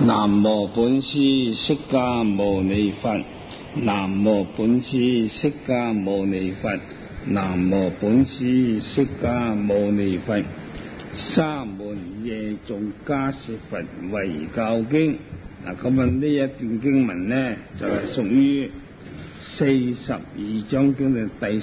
南無本師釋迦牟尼佛，南無本師釋迦牟尼佛，南無本師釋迦牟尼佛。沙門夜誦迦葉佛遺教經。嗱，咁呢一段經文呢，就係屬於42章經嘅第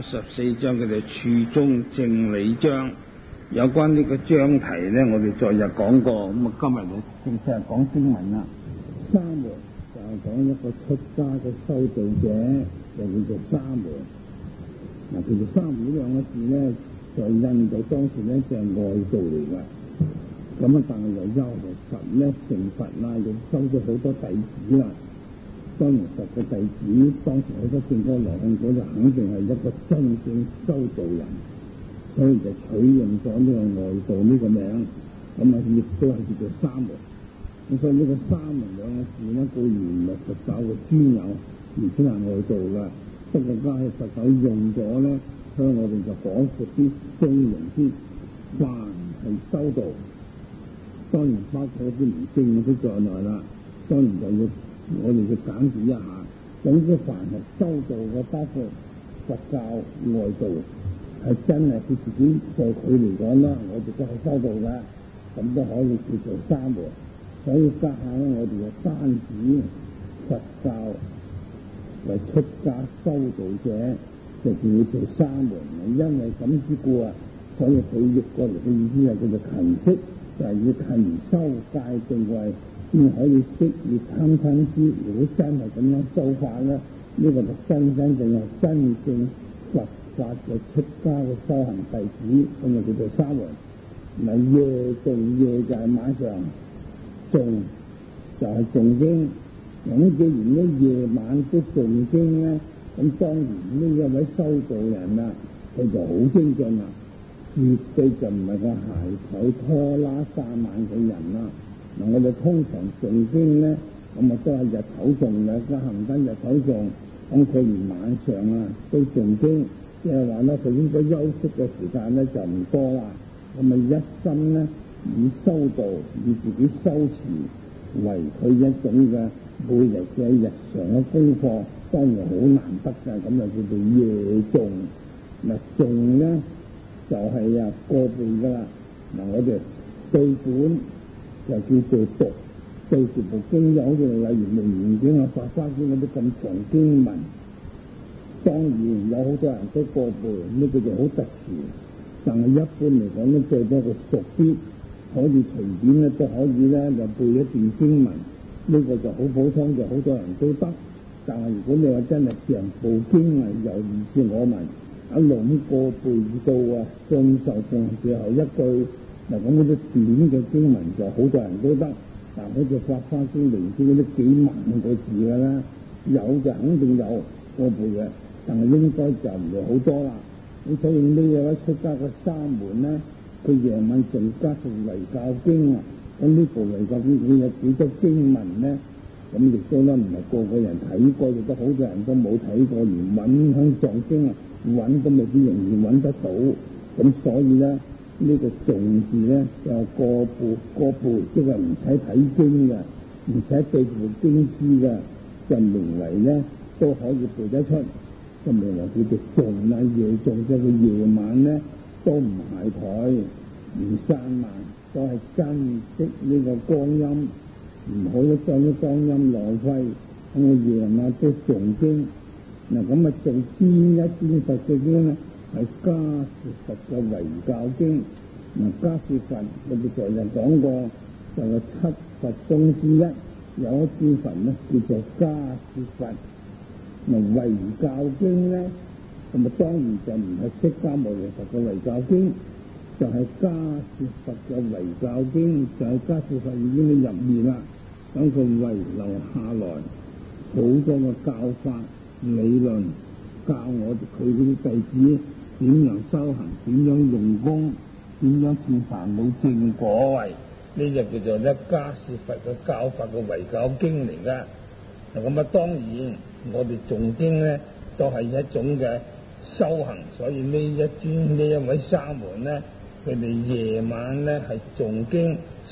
34章嘅處中正理章。有關呢個章題呢，我哋昨日講過，咁啊今日就正式係講經文啦。沙門就係講一個出家嘅修道者，就叫做沙門。嗱，其實沙門呢兩個字呢，在印度當時呢，就係外道嚟㗎。咁啊，但係由優和佛呢成佛啦，又收咗好多弟子啦。當然佛嘅弟子，當時好多證果羅漢果就肯定係一個真正修道人。所以就取用咗呢個外道呢個名，咁啊亦都係叫做沙門。咁所以呢個沙門兩個字呢，固然唔係佛教嘅專有，而且係外道㗎。不過家喺佛教用咗呢，所以我哋就廣闊啲、中庸啲。凡係修道，當然包括啲唔正嗰啲在內啦。當然就要我哋要簡述一下。總之凡係修道嘅，包括佛教、外道。係真係佢自己對佢嚟講啦，我哋都係修道嘅，咁都可以叫做沙門。所以家下咧，我哋就單指佛教為出家修道者，就叫做沙門。因為咁之故啊，所以佢譯過嚟嘅意思係叫做勤識，就係要勤修戒定慧，先可以息滅貪嗔癡。如果真係咁樣修法咧，呢個就真正係真正佛法嘅出家嘅修行弟子，咁就叫做沙門。嗱，夜誦夜就係晚上，誦就係誦經。咁既然呢夜晚都誦經咧，咁當然呢一位修道人啊，佢就好精進啦，絕對就唔係個鞋腿拖拉三晚嘅人啦。嗱，我哋通常誦經咧，咁啊都係日頭誦嘅，個行燈日頭誦，咁佢連晚上啊都誦經。即係話咧，佢應該休息嘅時間咧就唔多啦。咁咪一心咧以修道、以自己修持為佢一種嘅每日嘅日常嘅功課，當然好難得㗎。咁就叫做夜誦。嗱，誦咧就係過背㗎啦。嗱，我哋對本就叫做讀，對住部經，好似例如《楞嚴經》啊、《法華經》嗰啲咁長經文。當然有好多人都過背，呢個就好特殊。但係一般嚟講咧，最多佢熟啲，可以隨便咧都可以咧就背一段經文。呢個就好普通，就好多人都得。但係如果你話真係成部經啊，由如是我聞一路咁過背到啊，盡受奉最後一句，嗱咁嗰啲短嘅經文就好多人都得。但好似《法華經》《楞嚴經》嗰啲幾萬個字㗎啦，有就肯定有過背嘅。但係應該就唔係好多啦。咁所以呢一位出家嘅沙門呢，佢夜晚仲加讀遺教經啊。咁呢部遺教經佢有幾多經文呢？咁亦都咧唔係個個人睇過，亦都好多人都冇睇過，連揾香藏經啊揾都未必容易揾得到。咁所以咧呢個誦字咧就過背，即係唔使睇經嘅，唔使對住經師嘅，就名為咧都可以背得出。咁名為叫做誦啦，夜誦，即係佢夜晚咧都唔懈怠，唔散漫，都係珍惜呢個光陰，唔好咧將啲光陰浪費。咁我夜晚都誦經。嗱，咁啊誦邊一篇佛嘅經咧？係迦葉佛嘅遺教經。嗱，迦葉佛我哋昨日講過，就係七佛中之一，有一篇佛咧叫做迦葉佛。嗱，遺教經咧，咁啊當然就唔係釋迦牟尼佛嘅遺教經，就係迦葉佛嘅遺教經，就係迦葉佛已經入面啦。咁佢遺留下來好多嘅教法理論，教我哋佢嗰啲弟子點樣修行，點樣用功，點樣見煩惱正果位，呢就叫做咧迦葉佛嘅教法嘅遺教經嚟㗎。咁啊，當然我哋誦經咧都係一種嘅修行，所以呢一位沙門咧，佢哋夜晚咧係誦經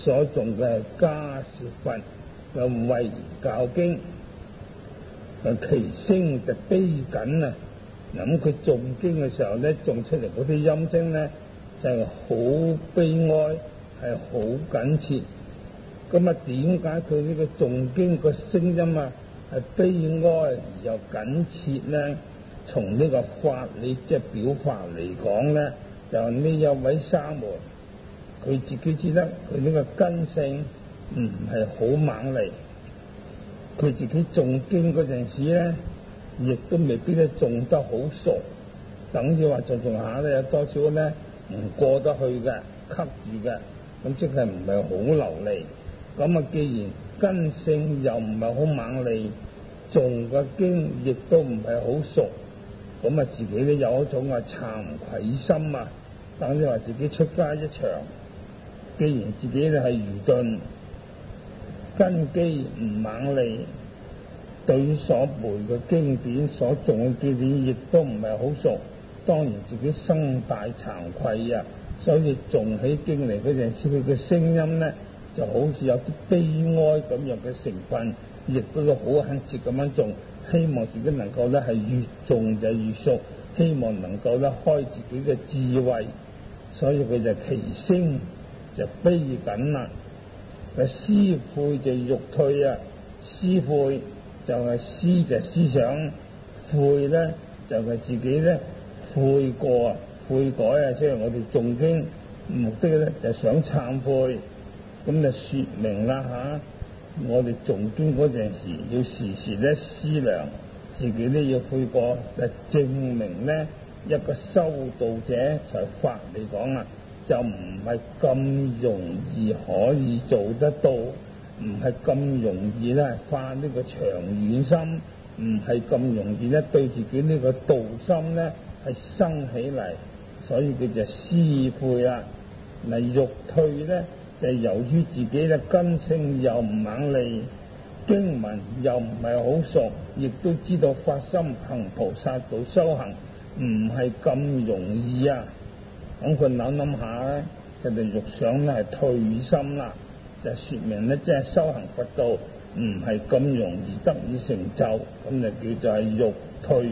所誦嘅係迦葉佛嘅遺教經，其聲就悲緊啊！咁佢誦經嘅時候咧，誦出嚟嗰啲音聲咧就係好悲哀，係好緊切。咁啊，點解佢呢個誦經個聲音啊係悲哀而又緊切咧？從呢個法理即係表法嚟講咧，就呢一位沙門，佢自己知得佢呢個根性唔係好猛利，佢自己誦經嗰陣時咧，亦都未必咧誦得好熟，等於話誦下咧有多少咧唔過得去嘅，吸住嘅，咁即係唔係好流利。咁啊，既然根性又唔係好猛利，誦嘅經亦都唔係好熟，咁啊自己咧有一種慚愧心啊，等於話自己出家一場，既然自己咧係愚鈍，根基唔猛利，對於所背嘅經典、所誦嘅經典亦都唔係好熟，當然自己生大慚愧啊！所以誦起經嚟嗰陣時，佢嘅聲音咧就好似有啲悲哀咁樣嘅成分，亦都好懇切咁樣誦，希望自己能夠咧係越誦就越熟，希望能夠咧開自己嘅智慧，所以佢就其聲就悲緊啦。思悔就欲退啊，思悔就係思就思想，悔咧就係自己咧悔過啊，悔改啊，即係我哋誦經目的咧就想懺悔，咁就說明啦吓，我哋誦經嗰陣時要時時咧思量，自己咧要悔過，就證明咧一個修道者才法嚟講啊，就唔係咁容易可以做得到，唔係咁容易咧發呢個長遠心，唔係咁容易咧對自己呢個道心咧係生起嚟，所以佢就思悔啦。嗱，欲退咧就由於自己嘅根性又唔猛利，經文又唔係好熟，亦都知道發心行菩薩道修行唔係咁容易啊。咁佢諗下咧，就欲想咧係退心啦，就說明咧即係修行佛道唔係咁容易得以成就，咁就叫做係欲退。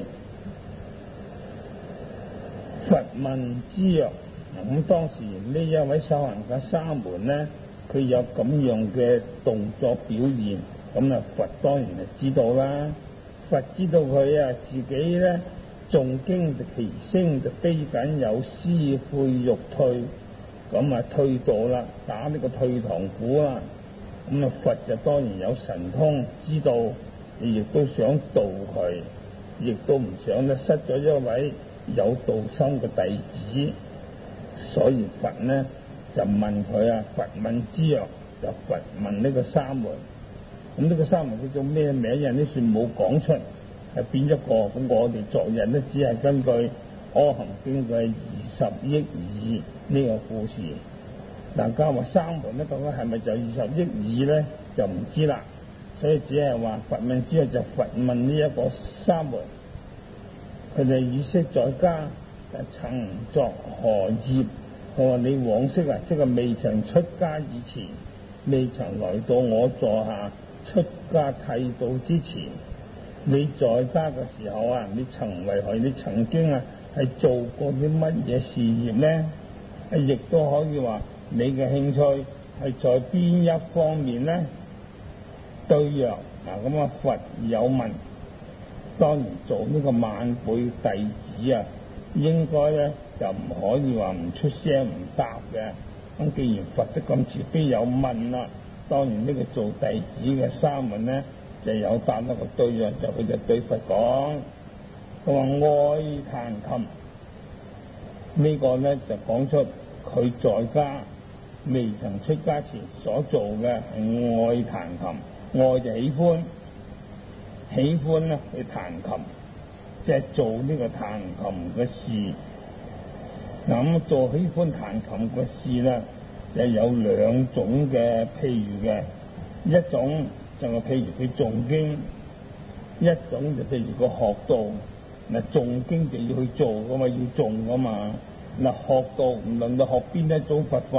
佛問之曰：咁當時呢一位修行嘅沙門咧，佢有咁樣嘅動作表現，咁啊佛當然係知道啦。佛知道佢啊自己咧誦經其聲就悲緊，有思悔欲退，咁啊退道啦，打呢個退堂鼓啦。咁啊佛就當然有神通，知道你亦都想度佢，亦都唔想咧失咗一位有道心嘅弟子，所以佛呢就問佢啊，佛問之曰，就佛問呢個沙門。咁呢個沙門叫做咩名？人都算冇講出係邊一個。咁我哋昨日都只係根據《阿含經》嘅20億耳呢個故事，大家話沙門咧究竟係咪就20億耳咧，就唔知啦。所以只係話佛問之曰，就佛問呢一個沙門，佢哋以昔在家曾作何業？佢話你往昔啊，即係未曾出家以前，未曾來到我座下出家剃度之前，你在家嘅時候啊，你曾經啊係做過啲乜嘢事業呢？亦都可以話你嘅興趣係在邊一方面呢？對曰，嗱咁啊佛有問，當然做呢個晚輩弟子啊，應該咧就唔可以話唔出聲唔答嘅。咁既然佛得咁慈悲有問啦，當然呢個做弟子嘅沙門咧就有答一個對曰，就佢就對佛講，佢話愛彈琴。呢個咧就講出佢在家未曾出家前所做嘅係愛彈琴，愛就喜歡咧去彈琴，即係做呢個彈琴嘅事。嗱咁做喜歡彈琴嘅事咧，就有兩種嘅譬喻嘅，一種就係譬如佢誦經，一種就譬如佢學道。嗱誦經就要去做噶嘛，要誦噶嘛。嗱學道唔論到學邊一種佛法，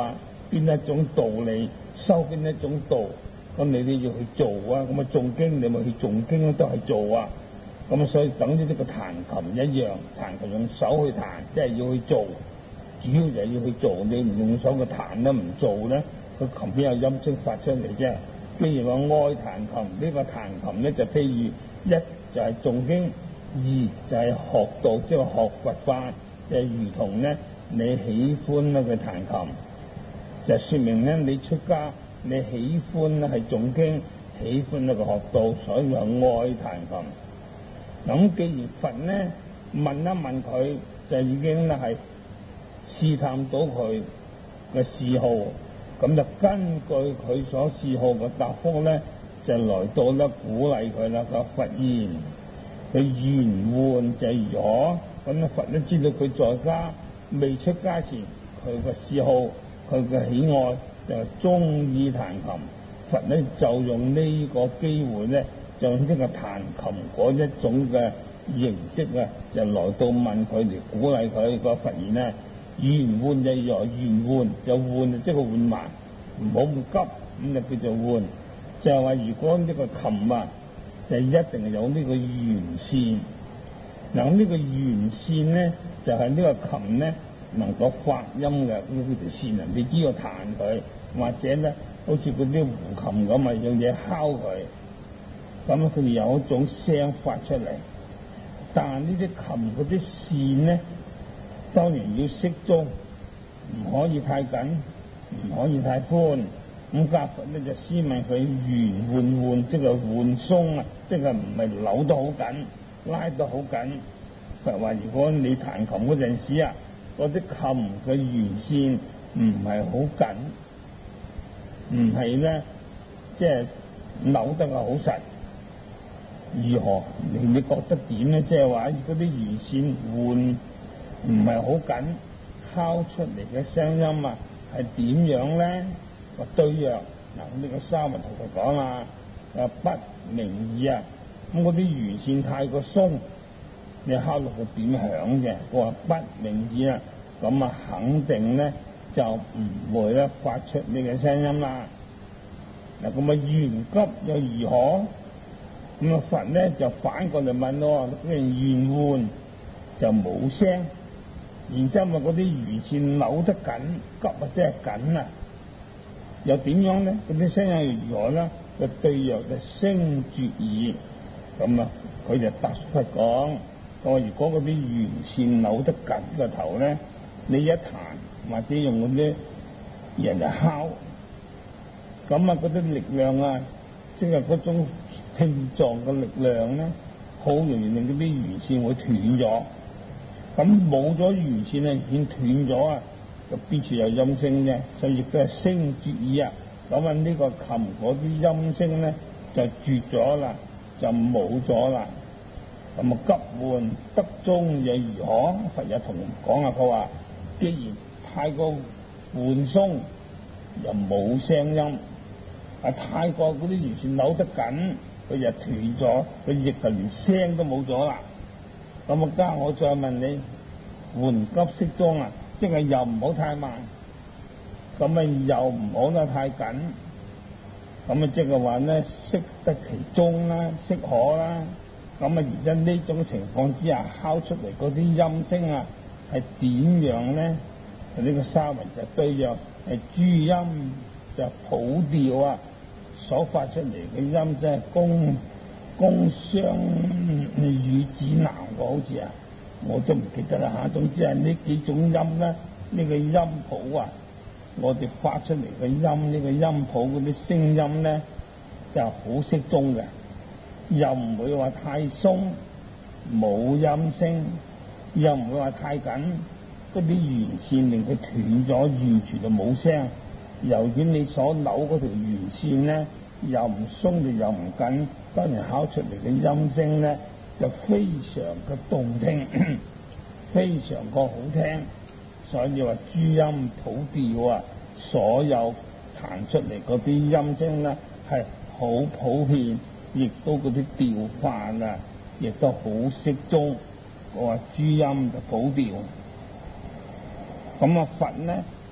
邊一種道理，修邊一種道，咁你都要去做啊。咁啊誦經你咪去誦經都係做啊。咁所以等於呢個彈琴一樣，彈琴用手去彈，即係要去做，主要就係要去做。你唔用手去彈咧，唔做咧，個琴邊有音聲發出嚟啫。既然話愛彈琴，呢個彈琴咧就譬如一就係誦經，二就係學道，即係學佛法，就係如同咧你喜歡咧去彈琴，就說明咧你出家你喜歡咧係誦經，喜歡咧個學道，所以話愛彈琴。咁既然佛咧問一問佢，就已經咧係試探到佢嘅嗜好，咁就根據佢所嗜好嘅答覆咧，就來到咧鼓勵佢啦。個佛言，佢言換就如何？咁咧佛都知道佢在家未出家前，佢嘅嗜好，佢嘅喜愛就中意彈琴。佛咧就用呢個機會咧，就用呢個彈琴嗰一種嘅形式啊，就來到問佢嚟鼓勵佢。個佛言咧，言換就如何？言換就換，即係換埋，唔好咁急，咁就叫做換。就係話如果呢個琴啊，就一定係有呢個弦線。嗱，呢個弦線咧，就係呢個琴咧能夠發音嘅呢條線啊。你只要彈佢，或者咧好似嗰啲胡琴咁啊，用嘢敲佢，咁佢哋有一種聲發出嚟。但係呢啲琴嗰啲線咧，當然要適中，唔可以太緊，唔可以太寬。咁家佛咧就先問佢弦換，即係換鬆啊，即係唔係扭得好緊，拉得好緊。佛話如果你彈琴嗰陣時啊，嗰啲琴嘅弦線唔係好緊，唔係咧即係扭得好實，如何？你覺得點咧？即係話嗰啲弦線換唔係好緊，敲出嚟嘅聲音啊係點樣咧？個對曰，嗱，呢個沙文同佢講啊，不明耳啊。咁嗰啲弦線太過鬆，你敲落去點響嘅？我話不明耳啊，咁啊肯定咧就唔會咧發出呢個聲音啦。嗱，咁啊弦急又如何？咁啊佛咧就反過嚟問咯，嗰個弦換就冇聲，然之後咪嗰啲弦線扭得緊，急啊即係緊啊，又點樣咧？嗰啲聲音又如何咧？個對曰就聲絕耳。咁啊佢就答佛講，我話如果嗰啲弦線扭得緊個頭咧，你一彈或者用嗰啲人嚟敲，咁啊嗰啲力量啊，即係嗰種聽撞嘅力量咧，好容易令嗰啲弦線會斷咗。咁冇咗弦線咧，已經斷咗啊，就邊處有音聲嘅，所以亦都係聲絕耳啊。咁啊呢個琴嗰啲音聲咧就絕咗啦，就冇咗啦。咁啊急換得中又如何？佛又同講啊，佢話既然太過換鬆又冇聲音，太過嗰啲弦線扭得緊，佢就斷咗，佢亦就連聲都冇咗啦。咁啊家我再問你，緩急適中啊，即係又唔好太慢，咁啊又唔好得太緊，咁啊即係話咧適得其中啦，適可啦。咁啊而因呢種情況之下敲出嚟嗰啲音聲啊係點樣咧？呢個沙文就對曰係諸音就普調啊，所發出嚟嘅音即係宮商羽子南個好似啊，我都唔記得啦嚇。總之係呢幾種音咧，呢個音譜啊，我哋發出嚟嘅音，呢個音譜嗰啲聲音咧就好適中嘅，又唔會話太鬆冇音聲，又唔會話太緊，嗰啲弦線令佢斷咗，完全就冇聲。由於你所扭嗰條弦線咧，又唔鬆又唔緊，當然考出嚟嘅音聲咧就非常嘅動聽，非常嘅好聽。所以話諸音普調啊，所有彈出嚟嗰啲音聲咧係好普遍，亦都嗰啲調範啊，亦都好適中。我話諸音就普調。咁啊佛咧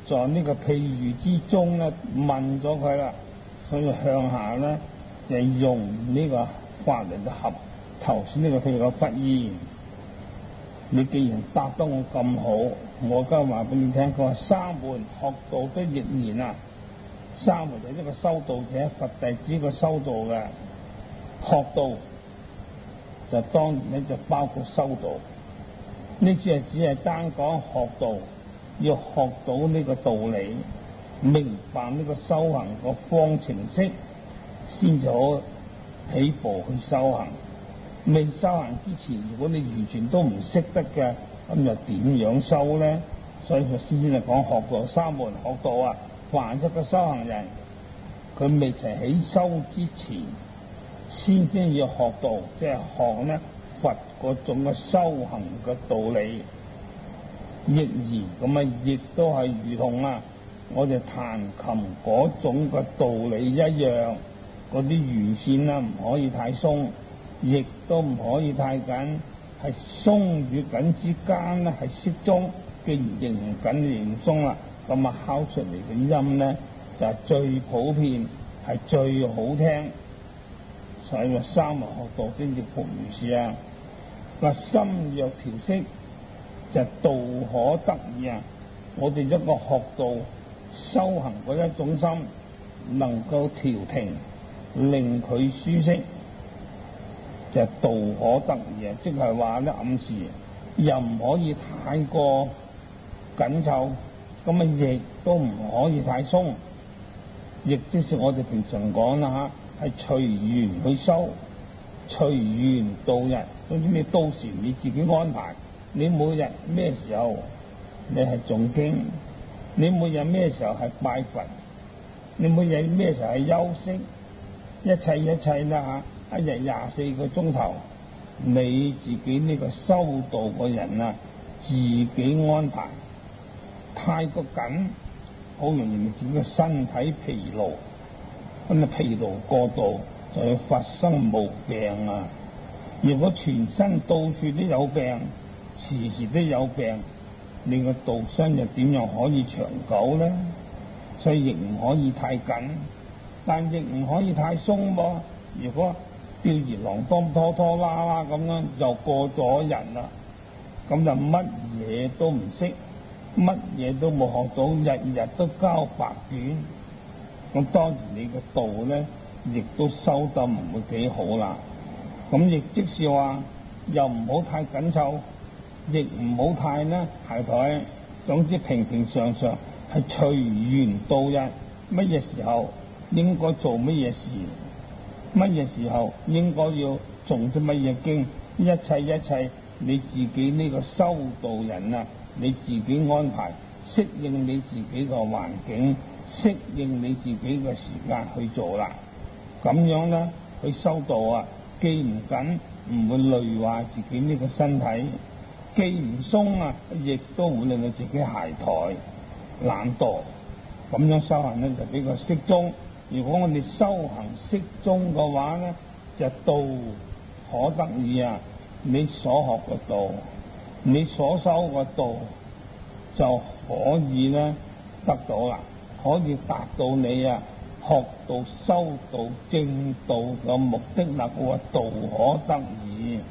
在呢個譬喻之中咧問咗佢啦，所以向下咧就用呢個法嚟到合頭先呢個譬如個佛言。你既然答得我咁好，我而家話俾你聽，佢話三門學道都亦然啊。三門就係一個修道者，佛弟子一個修道嘅學道，就當然咧就包括修道。呢次係只係單講學道，要學到呢個道理，明白呢個修行個方程式，先至好起步去修行。未修行之前，如果你完全都唔識得嘅，咁又點樣修咧？所以佢先至嚟講學道，三門學道啊！凡一個修行人，佢未曾起修之前，先至要學道，即係學咧佛嗰種嘅修行嘅道理。亦然咁啊，亦都係如同啊，我哋彈琴嗰種嘅道理一樣，嗰啲弦線啊唔可以太鬆，亦都唔可以太緊，係鬆與緊之間咧係適中，既然仍緊仍鬆啦，咁啊敲出嚟嘅音咧就係最普遍，係最好聽。所以話三門學道先至復如是啊！話心若調息，就道可得意啊！我哋一個學道修行嗰一種心，能夠調停，令佢舒適，就道可得意啊！即係話咧暗示，又唔可以太過緊湊，咁啊亦都唔可以太鬆，亦即是我哋平常講啦嚇，係隨緣去修，隨緣度日。總之你到時你自己安排。你每日咩時候你係誦經，你每日咩時候係拜佛，你每日咩時候係休息，一切啦嚇，一日24個鐘頭，你自己呢個修道嘅人啊，自己安排。太過緊，好容易令自己嘅身體疲勞，咁啊疲勞過度就會發生毛病啊！如果全身到處都有病，時時都有病，你個道身又點樣可以長久咧？所以亦唔可以太緊，但亦唔可以太鬆噃。如果吊兒郎當拖拖拉拉咁樣，就過咗人啦，咁就乜嘢都唔識，乜嘢都冇學到，日日都交白卷，咁當然你個道咧，亦都收得唔會幾好啦。咁亦即是話，又唔好太緊湊，亦唔好太呢懈怠，總之平平常常，係隨緣度日。乜嘢時候應該做乜嘢事，乜嘢時候應該要誦啲乜嘢經，一切你自己呢個修道人啊，你自己安排，適應你自己個環境，適應你自己個時間去做啦。咁樣呢，去修道啊，既唔緊，唔會累壞自己呢個身體，既唔鬆啊，亦都唔會令到自己懈怠懶惰。咁樣修行咧就比較適中。如果我哋修行適中嘅話咧，就道可得意啊！你所學嘅道，你所修嘅道，就可以咧得到啦，可以達到你啊學道修道正道嘅目的啦。佢話道可得意，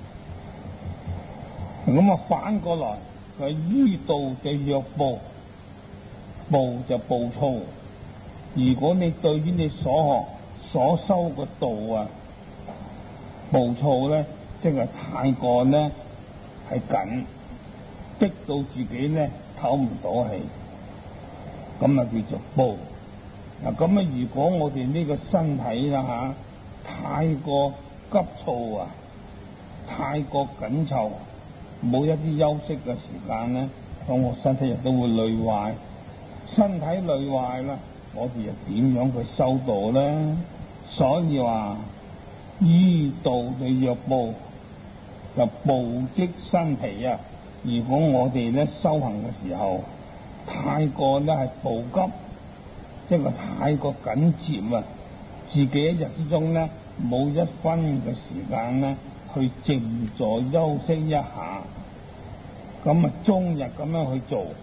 咁啊反過來佢於道就若暴，暴就暴躁。如果你對於你所學所修嘅道啊暴躁咧，即係太過咧係緊，逼到自己咧唞唔到氣，咁啊叫做暴。嗱咁啊，如果我哋呢個身體啦太過急躁啊，太過緊湊，冇一啲休息嘅時間咧，咁我身體亦都會累壞。身體累壞啦，我哋又點樣去修道咧？所以話於道就若暴，就暴積身疲啊！如果我哋咧修行嘅時候太過咧係暴急，即係太過緊接啊，自己一日之中咧冇一分嘅時間咧去靜坐休息一下，咁啊終日咁樣去做，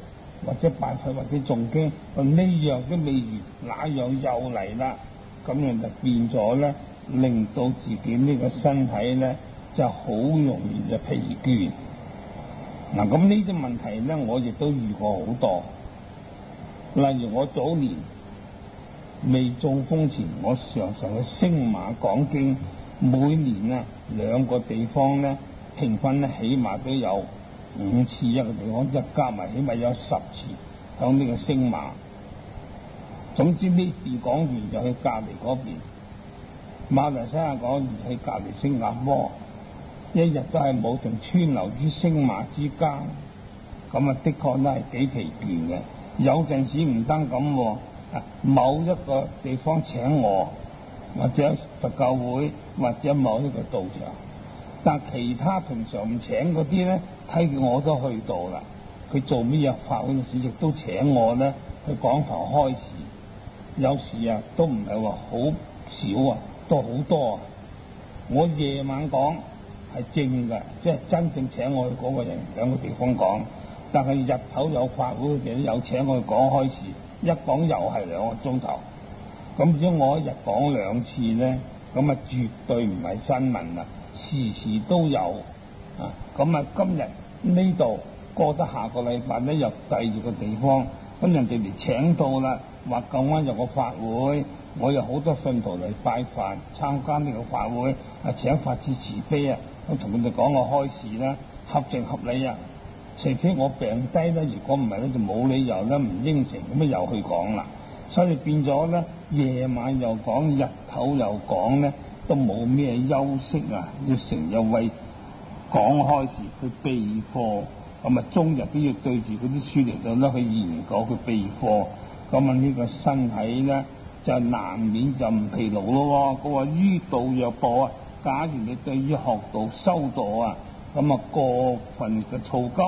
或者拜佛或者誦經，呢樣都未完，那樣又嚟啦，咁樣就變咗咧，令到自己呢個身體咧就好容易就疲倦。嗱，咁呢啲問題咧，我亦都遇過好多。例如我早年未中風前，我常常去星馬講經，每年啊2個地方咧，平均咧起碼都有5次一個地方，一加埋起碼有10次響呢個星馬。總之呢邊講完就去隔離嗰邊，馬來西亞講完去隔離新加坡，一日都係冇停川流於星馬之間，咁啊的確都係幾疲倦嘅。有陣時唔單咁，某一個地方請我，或者佛教會，或者某一個道場，但其他平常唔請嗰啲咧，睇見我都去到啦。佢做咩嘢法嗰陣時，亦都請我咧去講堂開示。有時啊，都唔係話好少啊，都好多啊。我夜晚講係正嘅，即係真正請我去嗰個人兩個地方講。但係日頭有法會嘅都有請我去講開示，一講又係2個鐘頭。咁如果我一日講2次咧，咁啊絕對唔係新聞啦，時時都有啊。咁啊今日呢度過得下個禮拜咧，又第2個地方，咁人哋嚟請到啦，話咁啱有個法會，我有好多信徒嚟拜佛參加呢個法會，啊請法智慈悲啊，我同佢哋講個開示啦，合情合理啊。除非我病低咧，如果唔係咧，就冇理由咧唔應承，咁啊又去講啦。所以變咗咧，夜晚又講，日頭又講咧，都冇咩休息啊！要成日為講開示去備課，咁啊終日都要對住嗰啲書嚟到咧去研究去備課，咁啊呢個身體咧就難免就唔疲勞咯。佢話於道若惰啊，假如你對於學道修道啊，咁啊過分嘅躁急，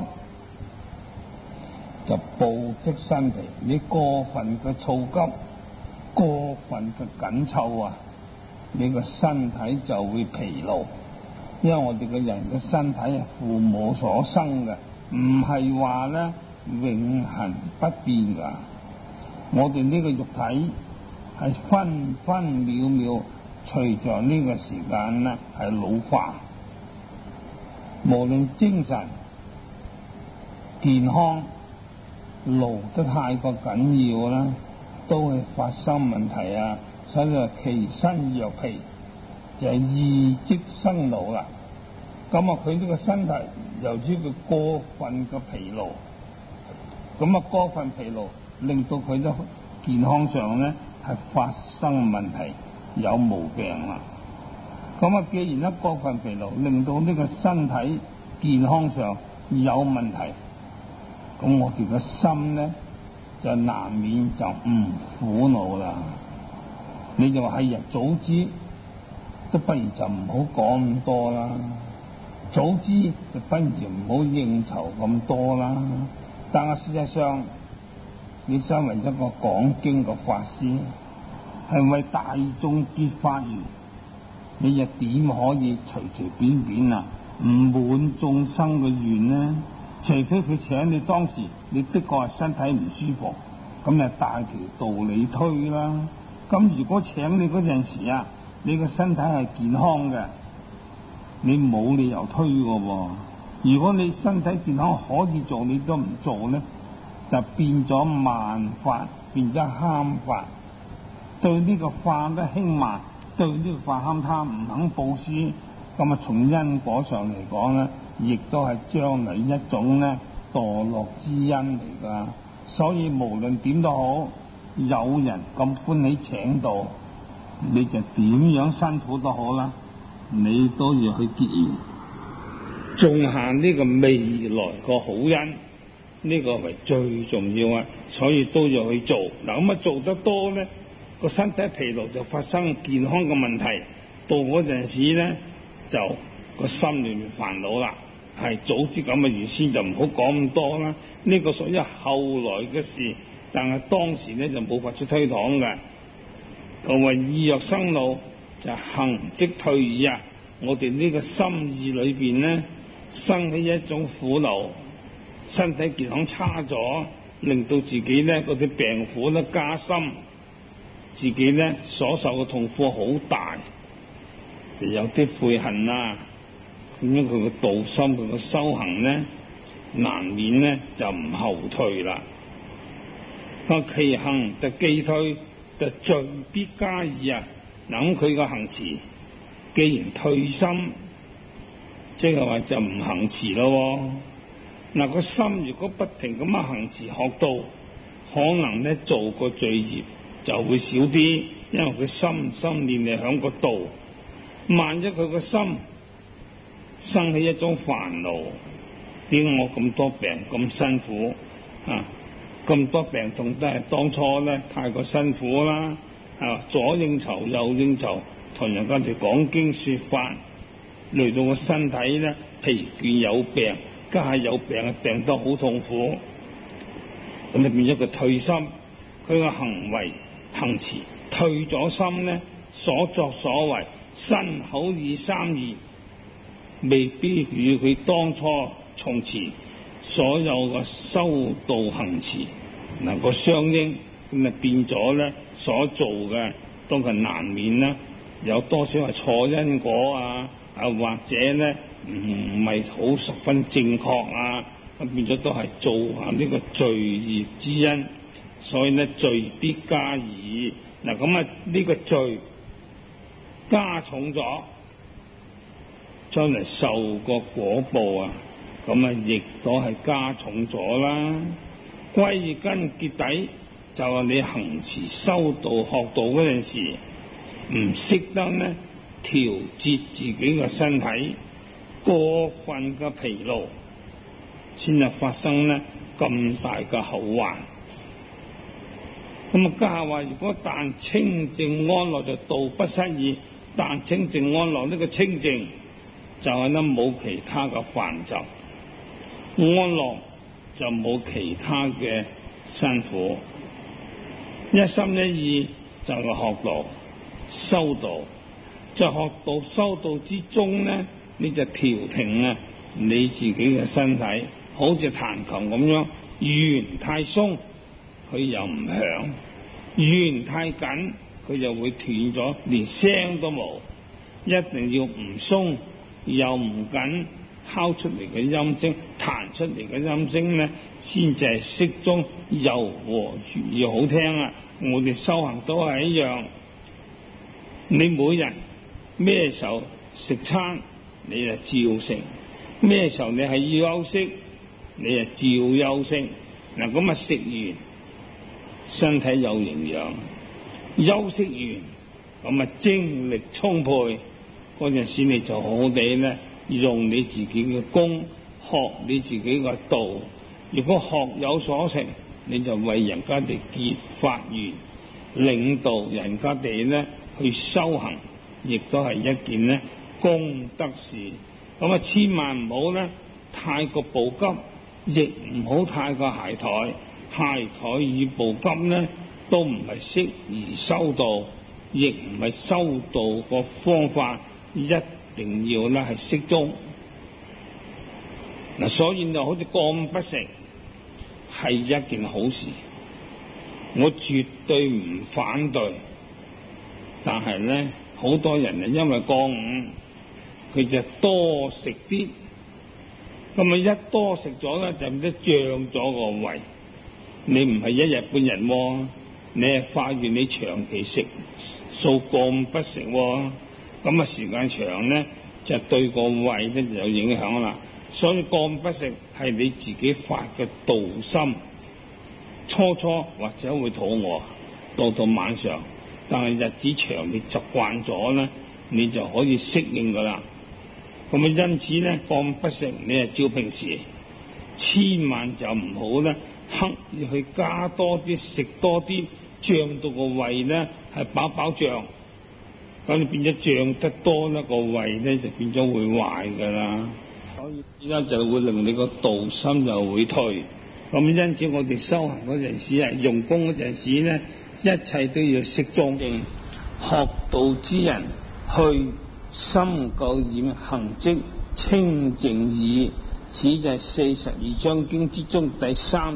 就暴積身疲。你過分嘅躁急，過分嘅緊湊啊，你個身體就會疲勞。因為我哋嘅人嘅身體係父母所生嘅，唔係話咧永恆不變噶。我哋呢個肉體係分分秒秒隨着呢個時間咧係老化。無論精神健康勞得太過緊要啦，都會發生問題啊。所以話其身若疲，就係意即生老啦。咁啊，佢呢個身體由於佢過分嘅疲勞，咁啊過分疲勞令到佢都健康上咧係發生問題，有毛病啦。咁啊，既然一過分疲勞令到呢個身體健康上有問題，咁我哋嘅心咧就難免就唔苦惱啦。你就話係呀，早知都不如就唔好講咁多啦，早知就不如唔好應酬咁多啦。但係事實上，你身為一個講經嘅法師，係為大眾結法緣，你又點可以隨隨便便啊唔滿眾生嘅願呢？除非佢請你當時你的確係身體唔舒服，咁就大條道理推啦。咁如果請你嗰陣時啊，你個身體係健康嘅，你冇理由推嘅喎。如果你身體健康可以做，你都唔做咧，就變咗慢法，變咗慳法。對呢個法都輕慢，對呢個法慳貪，唔肯布施，咁啊從因果上嚟講咧，亦都係將來一種咧墮落之因嚟噶。所以無論點都好，有人咁歡喜請到，你就點樣辛苦都好啦，你都要去結緣，種下呢個未來個好因，呢個為最重要啊！所以都要去做。嗱，咁啊做得多咧，個身體疲勞就發生健康嘅問題，到嗰陣時咧就個心裏面煩惱啦。係早知咁啊，原先就唔好講咁多啦。呢個屬於後來嘅事，但係當時咧就冇法子推搪嘅。佢話意若生老，就行即退矣啊！我哋呢個心意裏邊咧，生起一種苦惱，身體健康差咗， 令到自己咧嗰啲病苦咧加深，自己咧所受嘅痛苦好大，就有啲悔恨啊，咁樣佢個道心佢個修行咧，難免咧就唔後退啦。其行就既退，就罪必加矣啊！嗱，咁佢個行持既然退心，即係話就唔行持咯。嗱，個心如果不停咁樣行持學道，可能咧做個罪業就會少啲，因為佢心念嚟響個道。萬一佢個心生起一種煩惱，點解我咁多病咁辛苦啊？咁多病痛都係當初咧太過辛苦啦，係嘛？左應酬右應酬，同人家哋講經說法，累到個身體咧疲倦有病，家下有病病得好痛苦，咁就變咗個退心，佢個行為行持退咗心咧，所作所為身口意三義，未必與佢當初從前所有嘅修道行持能夠相應，咁啊變咗咧所做嘅都係難免啦，有多少係錯因果啊，或者咧唔係好十分正確啊，咁變咗都係做下呢個罪業之因，所以咧罪必加矣。嗱，咁啊呢個罪加重咗，將來受個果報啊，咁啊亦都係加重咗啦。歸根結底就係你行持修道學道嗰陣時，唔識得咧調節自己嘅身體，過分嘅疲勞，先係發生咧咁大嘅後患。咁啊家下話，如果但清淨安樂就道不失矣。但清淨安樂呢個清淨就係咧冇其他嘅煩雜，安樂就冇其他嘅辛苦，一心一意就係學道修道。在學道修道之中咧，你就調停啊你自己嘅身體，好似彈琴咁樣，弦太鬆佢又唔響，弦太緊佢就會斷咗，連聲都冇。一定要唔鬆又唔緊，敲出嚟嘅音聲，彈出嚟嘅音聲咧，先至係適中柔和而好聽啊！我哋修行都係一樣，你每日咩時候食餐，你就照食；咩時候你係要休息，你就照休息。嗱，咁啊食完身體有營養，休息完咁啊精力充沛，嗰陣時你就好好地咧用你自己嘅功，學你自己嘅道。如果學有所成，你就為人家哋結法緣，領導人家哋咧去修行，亦都係一件咧功德事。咁啊千萬唔好咧太過暴急，亦唔好太過懈怠。懈怠與暴急咧都唔係適宜修道，亦唔係修道個方法，一定要咧係適中。嗱，所以就好似降不食係一件好事，我絕對唔反對。但係咧好多人啊因為降午，佢就多食啲，咁啊一多食咗咧就唔知脹咗個胃。你唔係一日半日喎，你係發現你長期食素降不食喎，咁啊時間長咧就對個胃咧就有影響啦。所以降不食係你自己發嘅道心，初或者會肚餓，到晚上，但係日子長你習慣咗咧，你就可以適應噶啦。咁啊因此咧降不食你係照平時，千萬就唔好咧刻意去加多啲食多啲，脹到個胃咧係飽脹，咁你變咗脹得多咧個胃咧就變咗會壞噶啦。所以而家就會令你個道心就會退。咁因此我哋修行嗰陣時啊，用功嗰陣時咧，一切都要適中。學道之人去心垢染行迹清淨矣， 此就係42章經之中第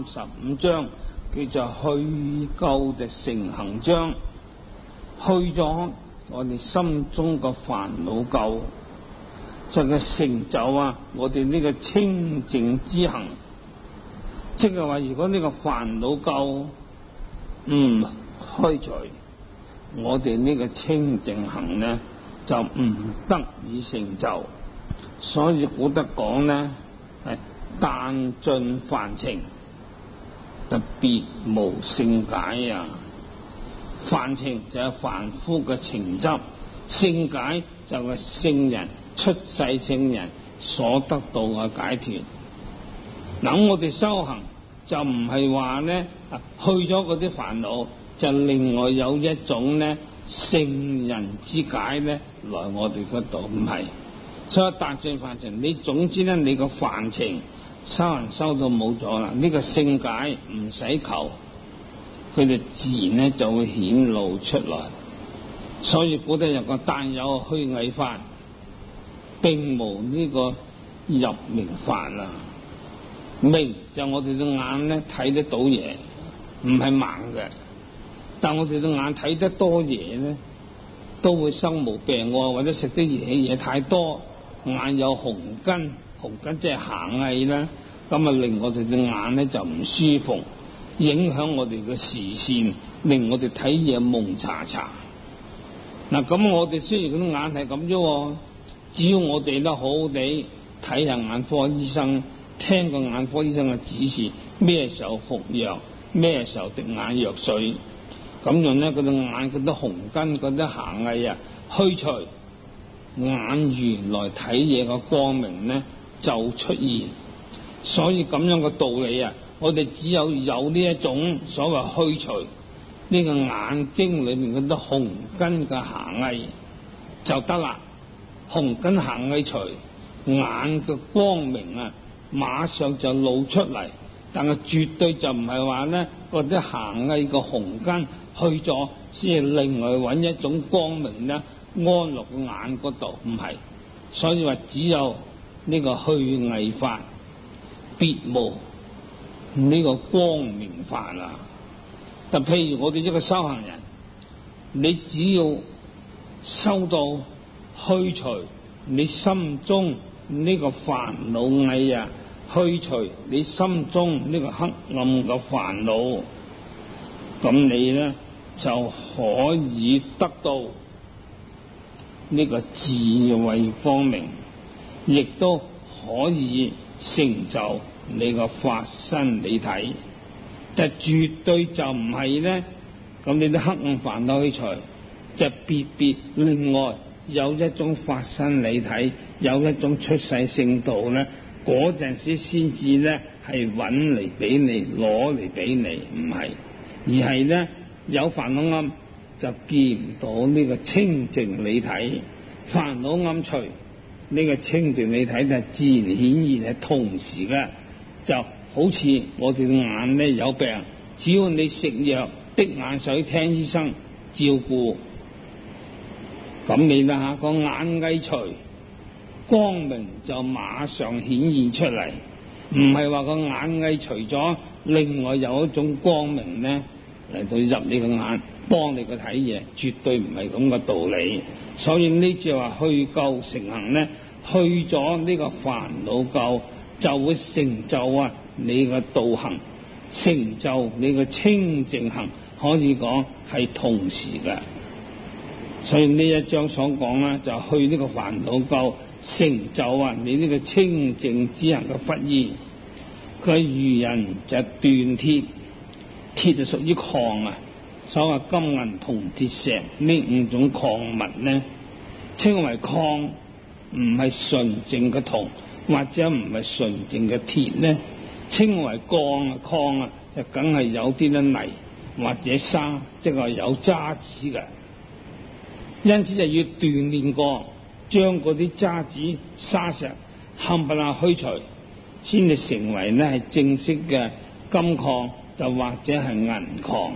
35章，叫做去垢的成行章。去咗我哋心中個煩惱垢，就係成就我哋呢個清淨之行。即係話，如果呢個煩惱垢唔開除，我哋呢個清淨行呢就唔得以成就。所以古德講呢係但盡凡情，特別無聖解啊！凡情就係凡夫嘅情執，聖解就係聖人出世聖人所得到嘅解脫。嗱，我哋修行就唔係話呢去咗嗰啲煩惱，就另外有一種呢聖人之解呢來我哋嗰度，唔係。所以但盡凡情，你總之呢，你個凡情修行修到冇咗啦，呢個聖解唔使求，佢哋自然呢就會顯露出來。所以古德有個但有虛偽法，並無呢個入明法啦。明就我哋對眼咧睇得到嘢，唔係盲嘅。但我哋對眼睇得多嘢咧，都會生毛病，或者食啲熱氣嘢太多，眼有紅筋，紅筋即係鹹翳啦。咁啊令我哋對眼咧就唔舒服，影響我哋嘅視線，令我哋睇嘢蒙查查。嗱，咁我哋雖然嗰啲眼係咁啫，只要我哋都好好地睇下眼科醫生，聽個眼科醫生嘅指示，咩時候服藥，咩時候滴眼藥水，咁樣咧嗰對眼嗰啲紅筋嗰啲鹹翳去除，眼原來睇嘢嘅光明咧就出現。所以咁樣嘅道理我哋只有呢一種所謂去除呢個眼睛裏面嗰啲紅筋嘅鹹翳就得啦。紅筋鹹翳除，眼嘅光明馬上就露出嚟。但係絕對就唔係話呢嗰啲鹹翳嘅紅筋去咗先係另外揾一種光明呢安落個眼嗰度，唔係。所以話只有呢個去偽法，別無呢個光明法啦。但譬如我哋一個修行人，你只要修到去除你心中呢個煩惱翳去除你心中呢個黑暗嘅煩惱，咁你呢就可以得到呢個智慧光明，亦都可以成就你個法身理體。但絕對就唔係呢，咁你啲黑暗煩惱去除，就別另外有一種法身理體，有一種出世聖道呢，嗰陣時先至呢係揾嚟俾你，攞嚟俾你，唔係，而係呢有煩惱暗就見唔到呢個清淨理體，煩惱暗除呢個清淨理體就自然顯現係同時嘅。就好似我哋嘅眼呢有病，只要你食藥滴眼水，聽醫生照顧，咁你啦個眼翳除，光明就馬上顯現出嚟。唔係話個眼翳除咗，另外有一種光明呢嚟到入你個眼，幫你個睇嘢，絕對唔係咁嘅道理。所以呢次話去垢成行呢，去咗呢個煩惱垢，就會成就你個道行，成就你個清淨行，可以講係同時嘅。所以呢一章所講呢，就去呢個煩惱垢，成就你呢個清淨之行嘅法義。佢愚人就斷鐵，鐵就屬於礦所謂金銀銅鐵石呢五種礦物呢，稱為礦，唔係純淨嘅銅，或者唔係純淨嘅鐵呢，稱為礦就梗係有啲嘅泥或者沙，即係有渣子嘅。因此就要鍛煉過，將嗰啲渣子沙石冚唪唥去除，先至成為呢係正式嘅金礦，就或者係銀礦。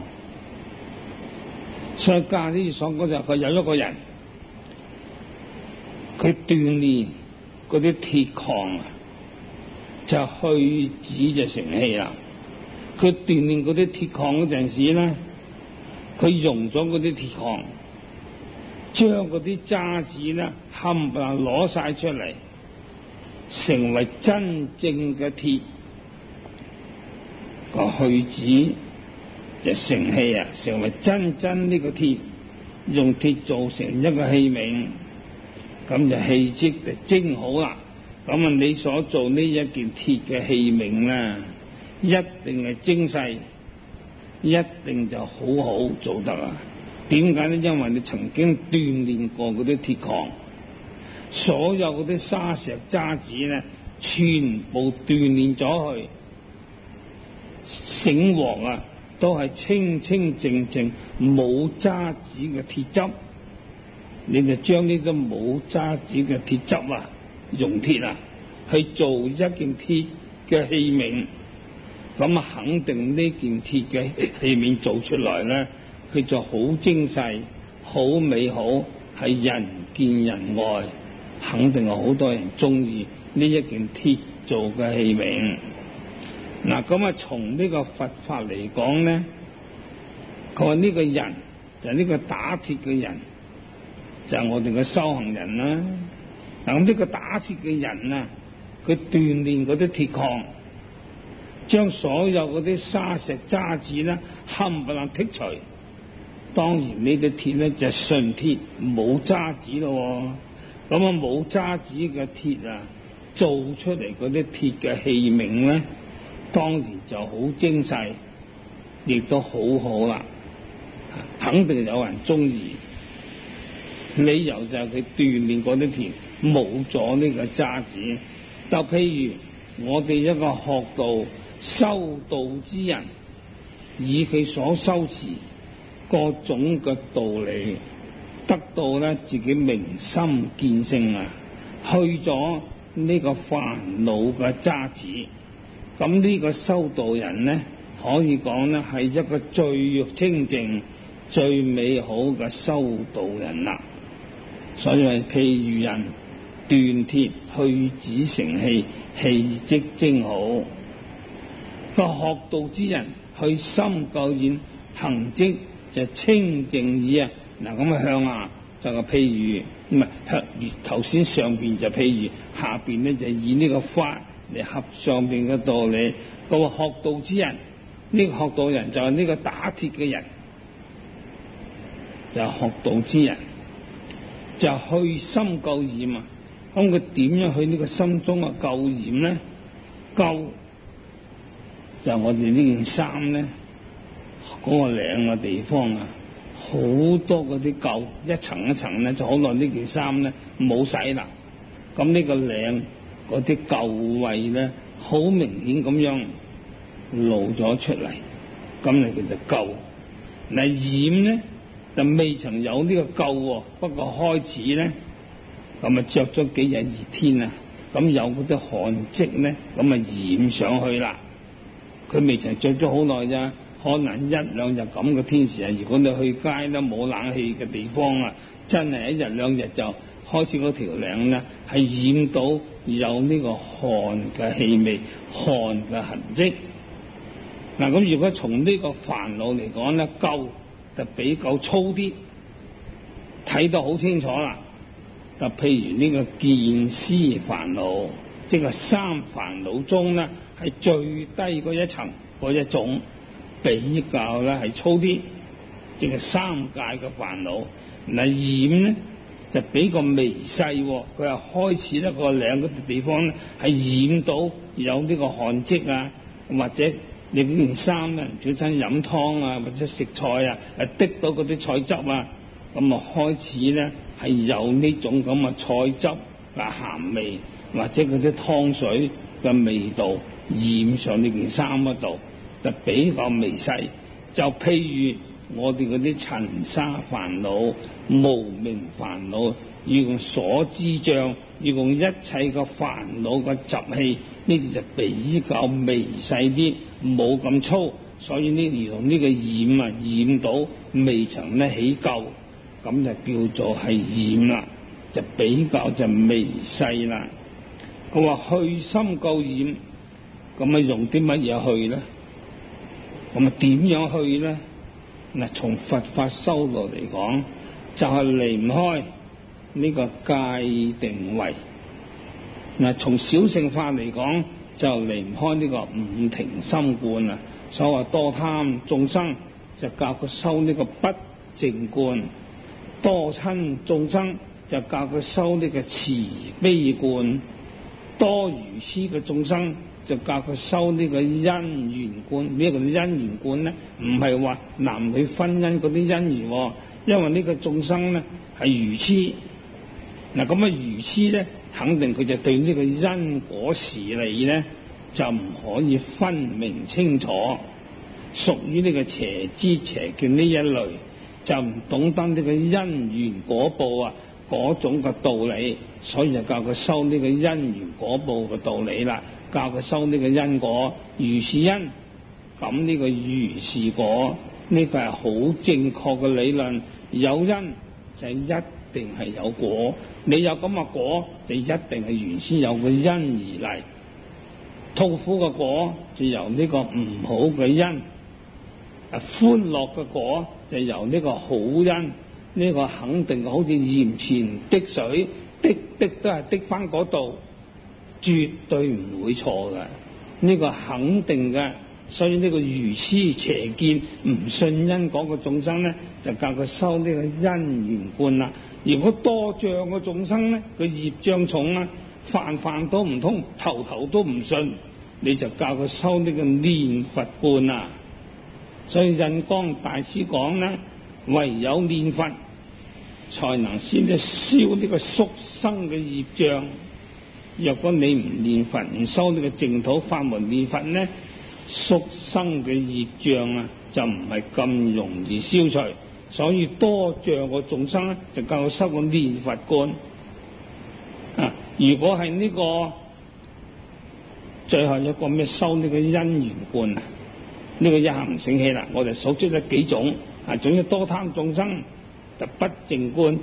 所以家呢所講就佢有一個人，佢鍛煉嗰啲鐵礦就去子就成器啦。佢鍛煉嗰啲鐵礦嗰陣時咧，佢用咗嗰啲鐵礦，將嗰啲渣子咧冚唪唥攞晒出嚟，成為真正嘅鐵。個去子就成器啊，成為真呢個鐵，用鐵做成一個器皿，咁就氣質就精好啦。咁啊，你所做呢一件鐵嘅器皿啦，一定係精細，一定就好好做得啊。點解咧？因為你曾經鍛煉過嗰啲鐵礦，所有嗰啲沙石渣子咧，全部鍛煉咗去，醒鑊啊，都係清清淨淨冇渣子嘅鐵汁。你就將呢個冇渣子嘅鐵汁啊，用鐵啊去做一件鐵嘅器皿，咁啊肯定呢件鐵嘅器皿做出來咧，佢就好精細、好美好，係人見人愛，肯定係好多人中意呢一件鐵做嘅器皿。嗱，咁啊從呢個佛法嚟講咧，佢話呢個人就係呢個打鐵嘅人，就係我哋嘅修行人啦。嗱，咁呢個打鐵嘅人啊，佢鍛煉嗰啲鐵礦，將所有嗰啲沙石渣子咧冚唪唥剔除。當然呢啲鐵咧就係純鐵，冇渣子咯。咁啊冇渣子嘅鐵啊，做出嚟嗰啲鐵嘅器皿咧，當然就好精細，亦都好好啦，肯定有人中意。理由就係佢鍛煉嗰啲鐵冇咗呢個渣子。就譬如我哋一個學道修道之人，以佢所修持各種嘅道理，得到咧自己明心見性啊，去咗呢個煩惱嘅渣子。咁呢個修道人咧，可以講咧係一個最清淨、最美好嘅修道人啦。所以譬如人鍛鐵去子成器，氣質精好。個學道之人去心垢染，行跡就清淨意啊。嗱，咁向下就係譬如唔係向頭先上邊就譬如下邊咧就以呢個法嚟合上邊嘅道理。個學道之人，呢個學道人就係呢個打鐵嘅人，就係學道之人，就去心垢染啊。咁佢點樣去呢個心中嘅垢染咧？垢就係我哋呢件衫咧，嗰個領嘅地方啊，好多嗰啲垢，一層一層咧，就好耐呢件衫咧冇洗啦。咁呢個領嗰啲垢位咧，好明顯咁樣露咗出嚟，咁嚟叫做垢。嗱，染咧就未曾有呢個垢，不過開始咧。咁啊着咗幾日熱天啊，咁有嗰啲汗跡咧，咁啊染上去啦。佢未曾着咗好耐咋，可能一兩日咁嘅天時啊。如果你去街咧冇冷氣嘅地方啊，真係一日兩日就開始嗰條領咧係染到有呢個汗嘅氣味、汗嘅痕跡。嗱，咁如果從呢個煩惱嚟講咧，垢就比較粗啲，睇得好清楚啦。就譬如呢個見思煩惱，即係三煩惱中咧係最低嗰一層嗰一種，比較咧係粗啲，即係三界嘅煩惱。嗱，染咧就比較微細，佢係開始一個領嗰啲地方咧係染到有呢個汗跡啊，或者你嗰件衫咧唔小心飲湯啊，或者食菜啊，滴到嗰啲菜汁啊，咁啊開始咧係有呢種咁嘅菜汁嘅鹹味，或者嗰啲湯水嘅味道染上呢件衫嗰度，就比較微細。就譬如我哋嗰啲塵沙煩惱、無明煩惱，要用所知障，要用一切嘅煩惱嘅習氣，呢啲就比較微細啲，冇咁粗。所以呢，如同呢個染啊，染到未曾咧起垢，咁就叫做係染啦，就比較就微細啦。佢話去心垢染， 咁啊用啲乜嘢去咧？咁啊點樣去咧？嗱，從佛法修路嚟講，就係離唔開呢個戒定慧。嗱，從小乘法嚟講，就離唔開呢個五停心觀啊。所謂多貪眾生，就教佢修呢個不淨觀；多親眾生，就教佢修呢個慈悲觀；多愚痴嘅眾生，就教佢修呢個因緣觀。咩叫因緣觀呢？唔係話男女婚姻嗰啲因緣，因為呢個眾生呢係愚痴。嗱，咁啊愚痴咧，肯定佢就對呢個因果事理咧就唔可以分明清楚，屬於呢個邪知邪見呢一類，就唔懂得呢個因緣果報啊嗰種嘅道理，所以就教佢修呢個因緣果報嘅道理啦，教佢修呢個因果，如是因，咁呢個如是果，呢個係好正確嘅理論。有因就一定係有果，你有咁嘅果，就一定係原先有個因而嚟。痛苦嘅果就由呢個唔好嘅因，歡樂嘅果就由呢個好因。呢個肯定好似鹽田滴水，滴都係滴翻嗰度，絕對唔會錯嘅。呢個肯定嘅。所以呢個愚痴邪見唔信因果嘅眾生咧，就教佢修呢個因緣觀啦。如果多障嘅眾生咧，佢業障重啊，飯都唔通，頭都唔信，你就教佢修呢個念佛觀啊。所以印光大師講咧，唯有念佛才能先至消呢個宿生嘅業障。若果你唔念佛，唔修呢個淨土法門念佛咧，宿生嘅業障啊，就唔係咁容易消除。所以多障嘅眾生咧，就教佢修個念佛觀啊。如果係呢個最後一個咩修呢個因緣觀啊，呢個一下唔醒起啦。我哋數出咗幾種啊，總之多貪眾生就不淨觀，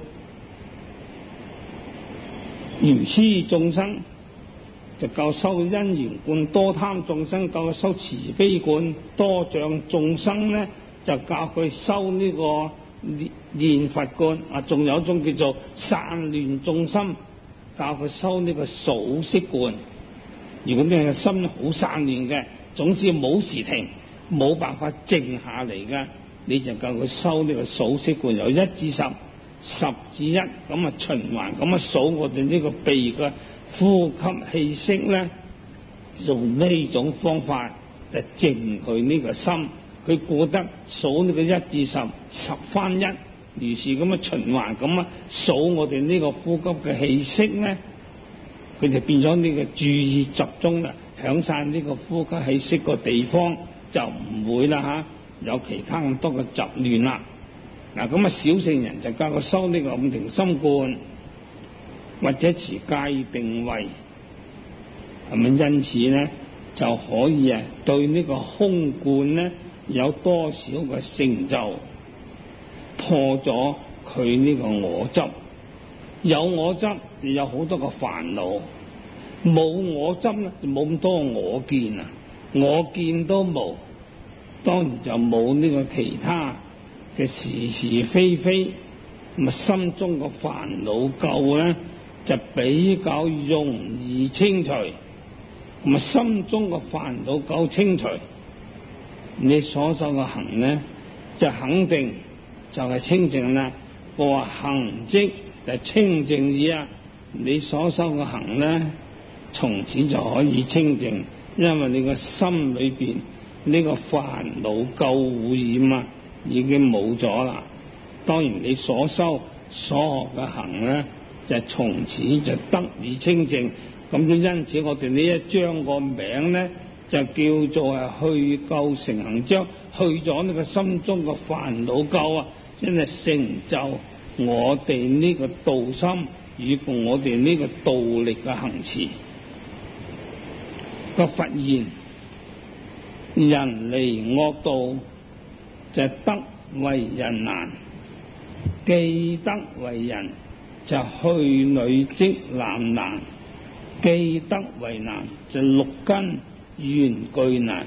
愚痴眾生就教修因緣觀，多貪眾生教佢修慈悲觀，多障眾生咧就教佢修呢個念佛觀啊。仲有一種叫做散亂眾生，教佢修呢個數息觀。如果你嘅心好散亂嘅，總之冇時停，冇辦法靜下嚟嘅，你就教佢修呢個數息觀，由1至10，10至1咁啊循環咁啊數我哋呢個鼻嘅呼吸氣息咧，用呢種方法就靜佢呢個心。佢顧得數呢個1至10，10翻1，如是咁啊循環咁啊數我哋呢個呼吸嘅氣息咧，佢就變咗呢個注意集中啦，響晒呢個呼吸氣息個地方，就唔會啦有其他咁多嘅雜亂啦。嗱，咁啊小乘人就教佢修呢個五停心觀，或者持戒定慧，係咪？因此咧就可以對呢個空觀咧有多少嘅成就，破咗佢呢個我執。有我執就有好多個煩惱，冇我執咧就冇咁多我見啊，我見都冇，當然就冇呢個其他嘅是是非非，咁啊心中個煩惱垢咧就比較容易清除，咁啊心中個煩惱垢清除，你所修嘅行咧就肯定就係清淨啦。個行跡就清淨義啊！你所修嘅行咧，從此就可以清淨，因為你個心裏邊呢個煩惱垢污染啊，已經冇咗啦。當然你所修所學嘅行咧，就從此就得以清淨。咁就因此我哋呢一章個名咧，就叫做係去垢成行章，去咗呢個心中嘅煩惱垢啊，真係成就我哋呢個道心與我哋呢個道力嘅行持。個佛言：人離惡道，就得為人難；既得為人，就去女積男難；既得為男，就六根緣具難。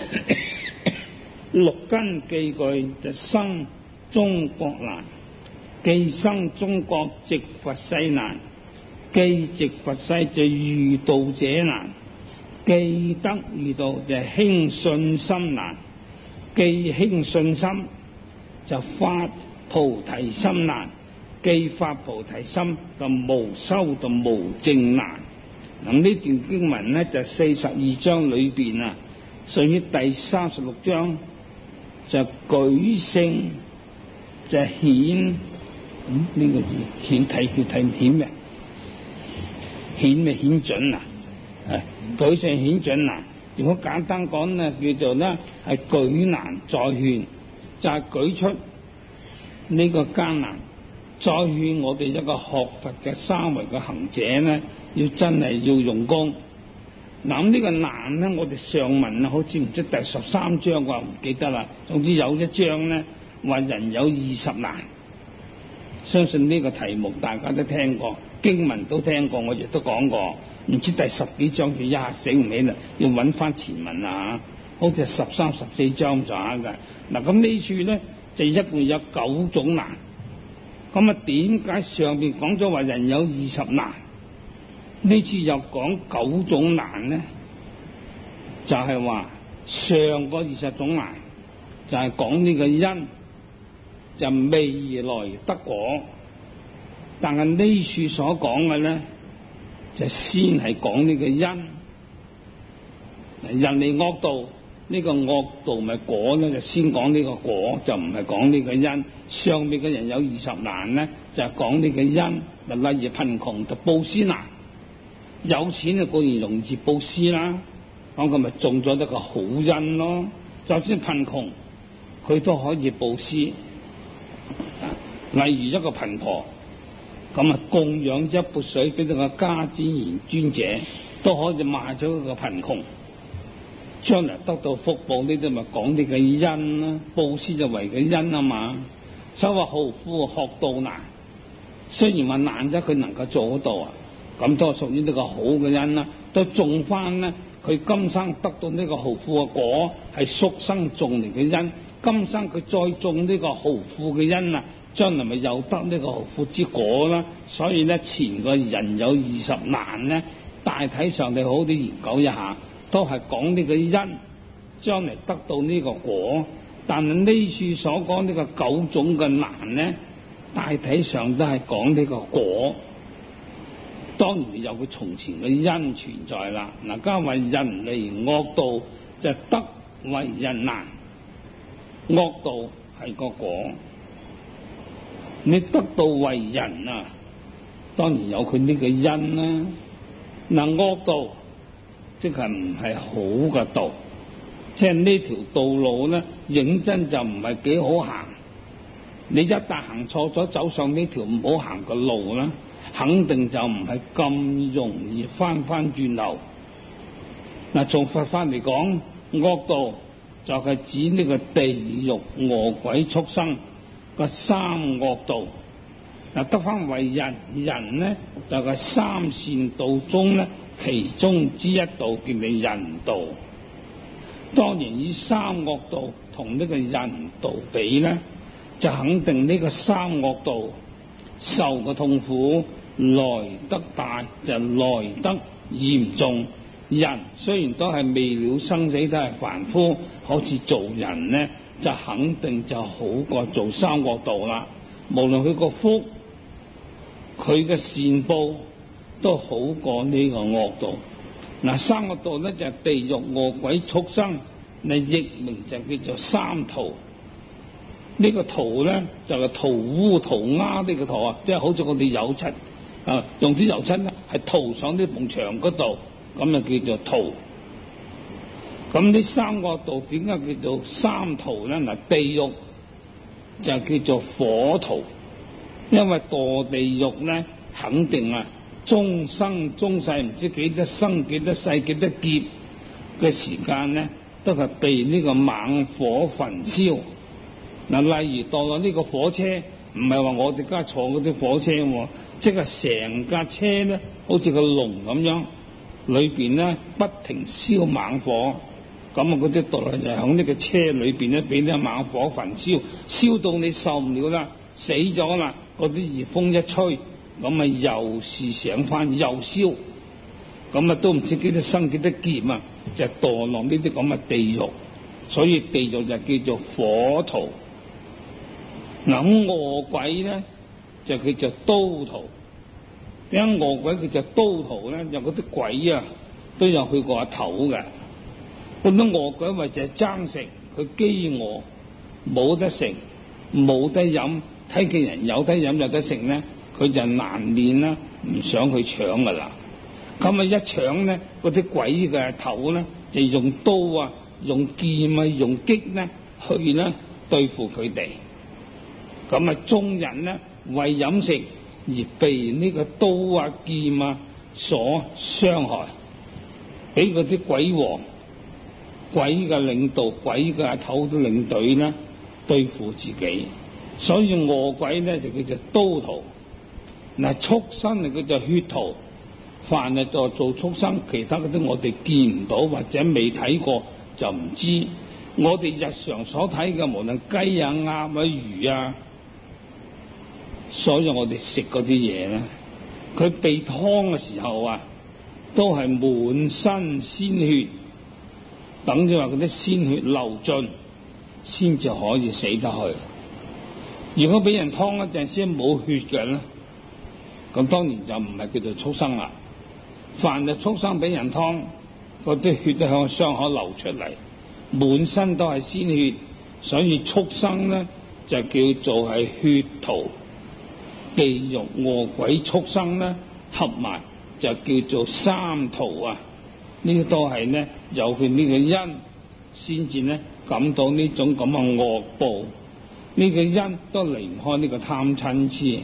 六根既具就生中國難，既生中國值佛世難，既值佛世就遇道者難，既得遇道就興信心難，既興信心就發菩提心難，既發菩提心就無修就無證難。咁呢段經文呢，就42章裏邊啊，屬於第36章就舉聖就顯呢個字顯睇叫睇顯咩？顯咩顯準啊？舉聖顯準難。如果簡單講呢，叫做呢係舉難再勸，就係舉出呢個艱難，再勸我哋一個學佛嘅三維嘅行者呢，要真係要用功。嗱，呢個難呢，我哋上文啊，好似唔知第13章啩，唔記得啦。總之有一章呢，話人有20難，相信呢個題目大家都聽過，經文都聽過，我亦都講過。唔知第10幾章就一下醒唔起啦，要揾翻前文啊，好似13、14章就啱㗎。嗱，咁呢處呢，就一共有9種難。咁啊，點解上邊講咗話人有20難？呢次又講9種難呢？就係話上個20種難就係講呢個因就未來得果，但係呢處所講嘅呢，就先係講呢個因。人哋惡道，呢個惡道咪果呢，就先講呢個果，就唔係講呢個因。上面嘅人有20難呢，就係講呢個因。例如貧窮就布施難，有錢就固然容易布施啦，咁佢咪種咗一個好因咯。就算貧窮，佢都可以布施。例如一個貧婆，咁啊供養一缽水俾到個迦旃延尊者，都可以賣咗一個貧窮，將來得到福報。呢啲咪講呢個因啦，布施就為個因啊嘛。所以話豪富學道難，雖然話難啫，佢能夠做得到啊，咁都係屬於呢個好嘅因啦。都種翻呢，佢今生得到呢個豪富嘅果，係宿生種嚟嘅因。今生佢再種呢個豪富嘅因啊，將來咪又得呢個豪富之果啦。所以呢，前個人有20難呢，大體上你好啲研究一下，都係講呢個因，將來得到呢個果。但係呢處所講呢個9種嘅難呢，大體上都係講呢個果。當然有佢從前嘅因存在啦。嗱，加為人離惡道就得為人難，惡道係個果，你得到為人啊，當然有佢呢個因啦。嗱，惡道即係唔係好嘅道，即係呢條道路咧，認真就唔係幾好行。你一旦行錯咗，走上呢條唔好行嘅路啦，肯定就唔係咁容易翻轉頭。嗱，從佛法嚟講，惡道就係指呢個地獄餓鬼畜生個三惡道。嗱，得翻為人，人呢就係三善道中呢其中之一道，叫你人道。當然以三惡道同呢個人道比呢，就肯定呢個三惡道受嘅痛苦來得大，就來得嚴重。人雖然都係未了生死，都係凡夫，好似做人呢，就肯定就好過做三惡道啦。無論佢個福，佢嘅善報都好過呢個惡道。嗱，三惡道呢，就係地獄餓鬼畜生，你譯名就叫做三途。呢個途呢，就係塗污塗鴉呢個塗啊，即係好似我哋油漆啊，用啲油漆呢係塗上呢埲牆嗰度，咁就叫做途。咁呢三惡道點解叫做三途呢？嗱，地獄就叫做火途，因為墮地獄呢，肯定啊終生終世唔知幾多生幾多世幾多劫嘅時間呢，都係被呢個猛火焚燒。嗱，例如墮落呢個火車，唔係話我哋家坐嗰啲火車，即係成架車呢，好似個籠咁樣， 裏邊咧不停燒猛火，咁啊嗰啲墮落人就喺呢個車裏邊咧俾啲猛火焚燒，燒到你受唔了啦，死咗啦，嗰啲熱風一吹，咁啊又是醒翻又燒，咁啊都唔知幾多生幾多劫啊，就墮落呢啲咁嘅地獄，所以地獄就叫做火屠。嗱咁餓鬼咧就叫做刀屠。點解餓鬼叫做刀屠咧？有嗰啲鬼啊都有去過阿頭嘅。咁多餓鬼為就係爭食，佢飢餓冇得食冇得飲，睇見人有得飲有得食咧，佢就難免啦唔想去搶噶啦。咁啊一搶咧，嗰啲鬼嘅頭咧就用刀啊用劍啊用戟咧去咧對付佢哋。咁啊眾人咧為飲食而被呢個刀啊劍啊所傷害，俾嗰啲鬼王鬼嘅領導鬼嘅頭都領隊咧對付自己，所以餓鬼咧就叫做刀屠。嗱畜生就叫做血屠，凡係做畜生，其他嗰啲我哋見唔到或者未睇過就唔知。我哋日常所睇嘅無論雞啊鴨啊魚啊，所以我哋食嗰啲嘢咧，佢被劏嘅時候啊，都係滿身鮮血，等於話嗰啲鮮血流盡，先至可以死得去。如果俾人劏一陣先冇血嘅咧，咁當然就唔係叫做畜生啦。凡係畜生俾人劏，嗰啲血都向個傷口流出嚟，滿身都係鮮血，所以畜生咧就叫做係血屠。地獄餓鬼畜生咧合埋就叫做三屠啊！呢啲都係咧有佢呢個因，先至咧感到呢種咁嘅惡報。呢個因都離唔開呢個貪嗔痴，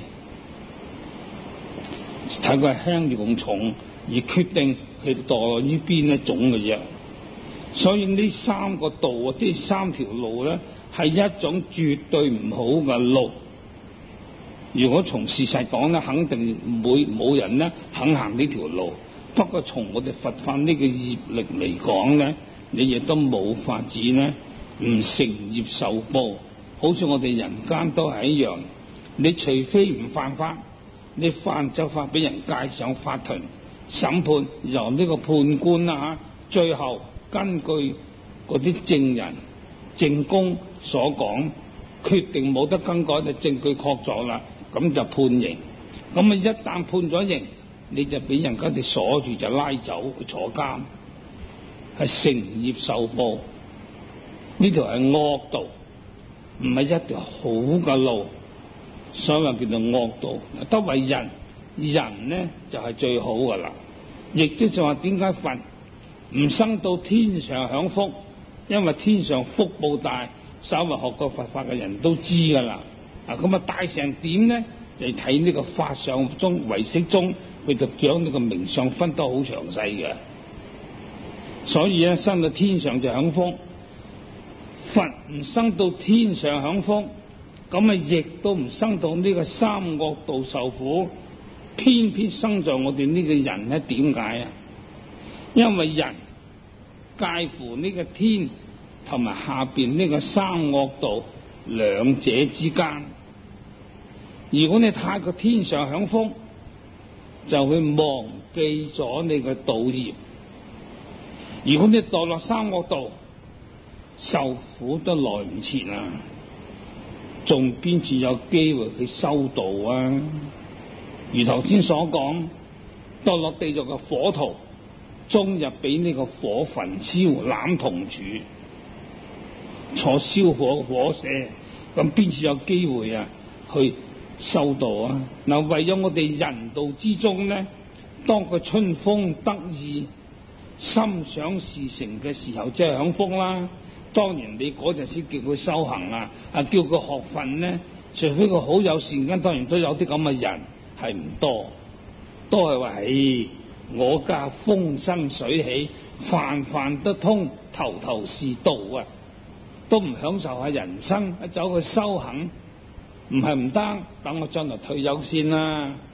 睇佢係輕定咁重而決定佢墮落呢邊一種嘅嘢。所以呢三個道啊，呢三條路咧係一種絕對唔好嘅路。如果從事實講咧，肯定冇人咧肯行呢條路。不過從我哋佛法呢個業力嚟講咧，你亦都冇法子咧唔成業受報。好似我哋人間都係一樣，你除非唔犯法，你犯就法俾人介上法庭審判，由呢個判官啦最後根據嗰啲證人證供所講，決定冇得更改嘅證據確鑿啦，咁就判刑。咁啊一旦判咗刑，你就俾人家哋鎖住就拉走去坐監，係成業受報。呢條係惡道，唔係一條好嘅路，所以叫做惡道。得為人，人呢就係最好噶啦。亦都就話點解佛唔生到天上享福？因為天上福報大，稍微學過佛法嘅人都知噶啦。咁啊大成點呢？就睇呢個法相宗唯識宗，佢就將呢個名相分得好詳細嘅。所以咧，生到天上就享福。佛唔生到天上享福，咁啊亦都唔生到呢個三惡道受苦，偏偏生在我哋呢個人咧，點解啊？因為人介乎呢個天同埋下邊呢個三惡道兩者之間。如果你太過天上享福，就會忘記咗你嘅道業。如果你墮落三惡道，受苦都來唔切啊，仲邊處有機會去修道啊？如頭先所講，墮落地獄嘅火屠，終日俾呢個火焚燒攬銅柱，坐燒火嘅火舍，咁邊處有機會啊去修道啊？嗱，為咗我哋人道之中呢，當個春風得意、心想事成嘅時候，即係享福啦。當然你嗰陣時叫佢修行啊，叫佢學訓呢，除非佢好有善根，當然都有啲咁嘅人，係唔多，都係話我家風生水起，飯飯得通，頭頭是道啊，都唔享受下人生，走去修行，唔係唔得，等我將來退休先啦。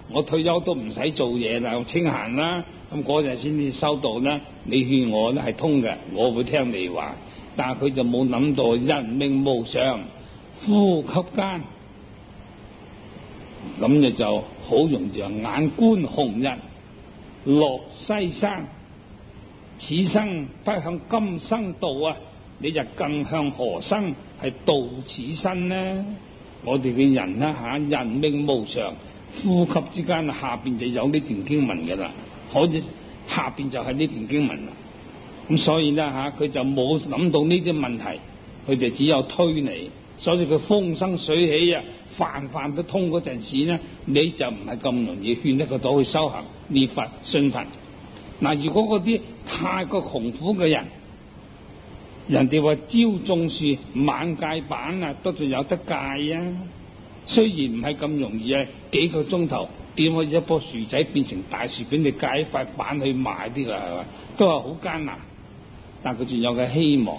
我退休都唔使做嘢啦，我清閒啦，咁嗰陣先至收到咧。你勸我咧係通嘅，我會聽你話。但係佢就冇諗到人命無常，呼吸間，咁就好容易眼觀紅日落西山。此生不向今生度啊，你就更向何生係度此生呢？我哋嘅人啦人命無常，呼吸之間下邊就有呢段經文嘅啦，可以下邊就係呢段經文啦。咁所以咧佢就冇諗到呢啲問題，佢哋只有推理。所以佢風生水起啊，泛泛都通嗰陣時呢，你就唔係咁容易勸得佢到去修行念佛信佛。嗱，如果嗰啲太過窮苦嘅人，人哋話朝種樹晚戒板啊，都仲有得戒啊。雖然唔係咁容易啊，幾個鐘頭點可以一棵樹仔變成大樹俾你戒一塊板去賣啲㗎，係嘛？都係好艱難，但佢仲有個希望。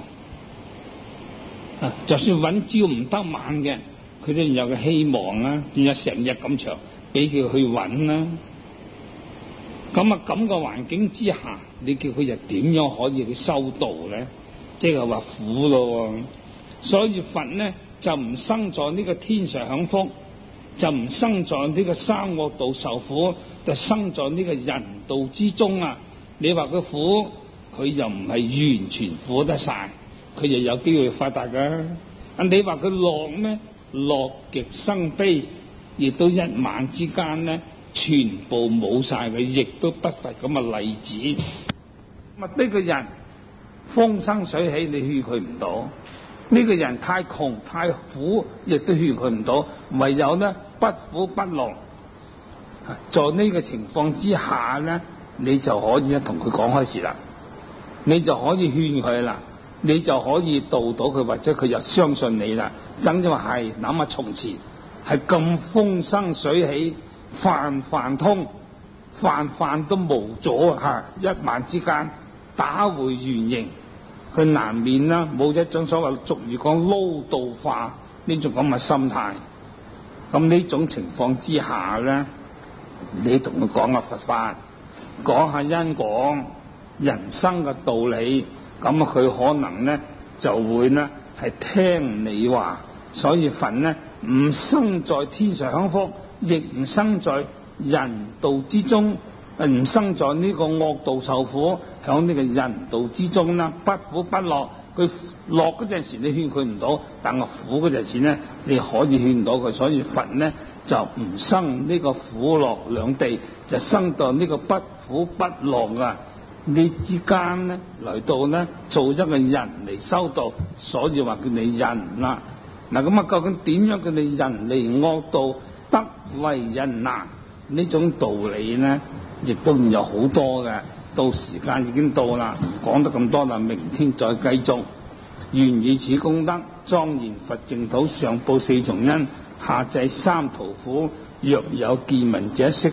就算揾朝唔得晚嘅，佢都仲有個希望啊，仲有成日咁長俾佢去揾啦。咁嘅環境之下，你叫佢又點樣可以去修道咧？即係話苦咯。所以佛呢就唔生在呢個天上享福，就唔生在呢個三惡道受苦，就生在呢個人道之中啊。你話佢苦，佢又唔係完全苦得晒，佢又有機會發達噶。你話佢樂咩？樂極生悲，亦都一晚之間呢全部冇晒嘅，亦都不乏咁嘅例子。呢個人風生水起，你勸佢唔到；呢個人太窮太苦，亦都勸佢唔到。唯有呢不苦不樂，在呢個情況之下呢，你就可以同佢講開事啦，你就可以勸佢啦，你就可以導到佢，或者佢又相信你啦。真正話係諗下從前係咁風生水起，泛泛通，泛泛都無阻一晚之間打回原形。佢難免啦，冇一種所謂俗語講撈道化呢種咁嘅心態。咁呢種情況之下咧，你同佢講下佛法，講下因果、人生嘅道理，咁佢可能咧就會咧係聽你話。所以佛呢唔生在天上享福，亦唔生在人道之中，唔生在呢個惡道受苦，響呢個人道之中啦，不苦不樂。佢樂嗰陣時你勸佢唔到，但係苦嗰陣時呢你可以勸到佢。所以佛呢就唔生呢個苦樂兩地，就生到呢個不苦不樂啊呢之間呢嚟到呢做一個人嚟修道。所以話叫你人啦。嗱，咁究竟點樣叫你人離惡道得為人難？呢種道理呢亦都有好多嘅。到時間已經到啦，唔講得咁多啦，明天再繼續。願以此功德莊嚴佛淨土，上報四重恩，下濟三途苦。若有見聞者悉